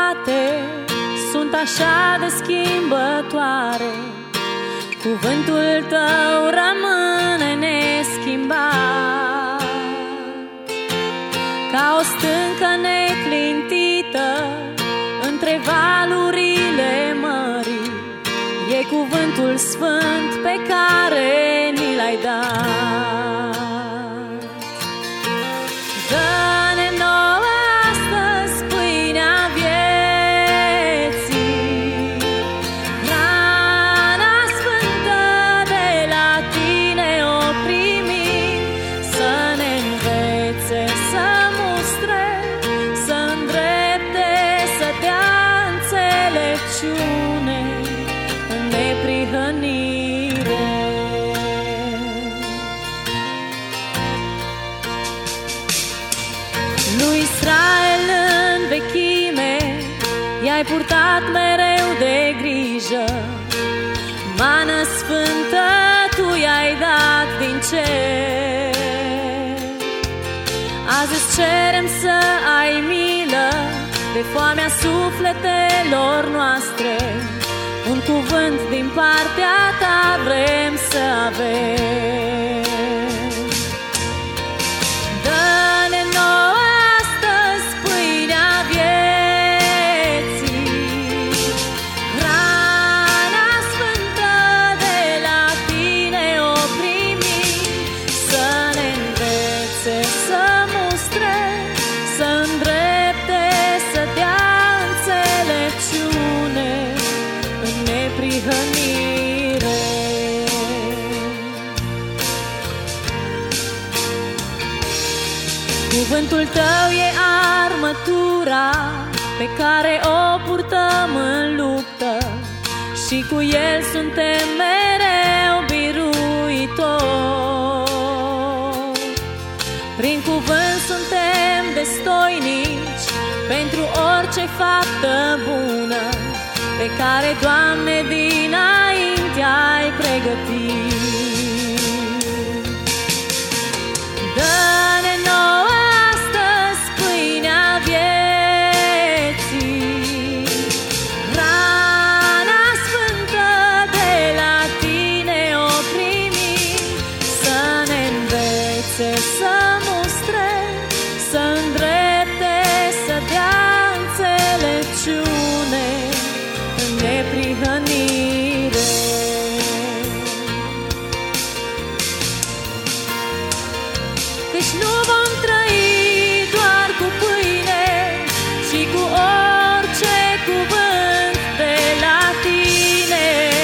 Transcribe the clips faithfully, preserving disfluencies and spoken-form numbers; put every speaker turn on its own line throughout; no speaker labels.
toate sunt așa de schimbătoare, cuvântul tău rămâne neschimbat. Ca o stâncă neclintită între valurile mării, e cuvântul sfânt pe care ni l-ai dat. Dă-ne nouă astăzi pâinea vieții, hrana sfântă de la tine o primim, să ne învețe, să mustre, să îndrepte, să dea înțelepciune în neprihănire. Lui Israel în vechime i-ai purtat mereu de grijă, mană sfântă tu i-ai dat din cer. Azi îți cerem să ai milă de foamea sufletelor noastre, un cuvânt din partea ta vrem să avem. Dă-ne nouă astăzi pâinea vieții, hrana sfântă de la tine o primim, să ne învețe, să mustre, să îndrepte, să dea înțelepciune în neprihănire. Cuvântul tău e armătura pe care o purtăm în luptă și cu el suntem mereu biruitori. Prin cuvânt suntem destoinici pentru orice faptă bună pe care, Doamne, dinainte ai pregătit. Dă-ne nouă astăzi pâinea vieții, hrana sfântă de la tine o primim, să ne învețe, să mustre, să îndrepte, să dea înțelepciune în neprihănire. Căci nu vom trăi doar cu pâine, ci cu orice cuvânt de la tine.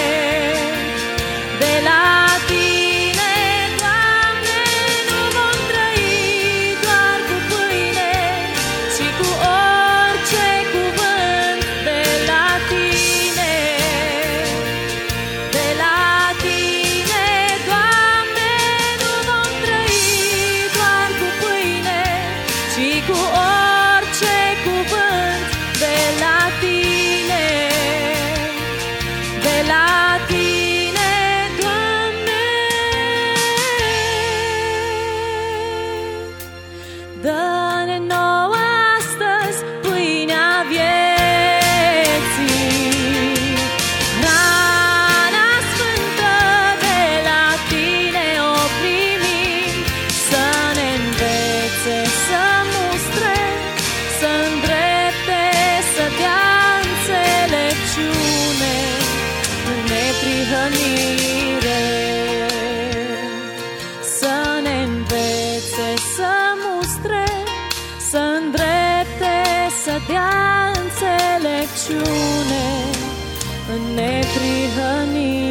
De la tine, Doamne, nu vom trăi doar cu pâine, ci cu orice cuvânt de la tine. De la tine, Doamne, nu vom trăi doar cu pâine, ci cu orice cuvânt de la tine. De la tine, Doamne. Dă-ne nouă astăzi pâinea vieții, hrana sfântă de la tine o primim, să ne învețe, să mustre, să îndrepte, să dea înțelepciune în neprihănire. Să ne învețe, să mustre, să îndrepte, să dea înțelepciune în neprihănire.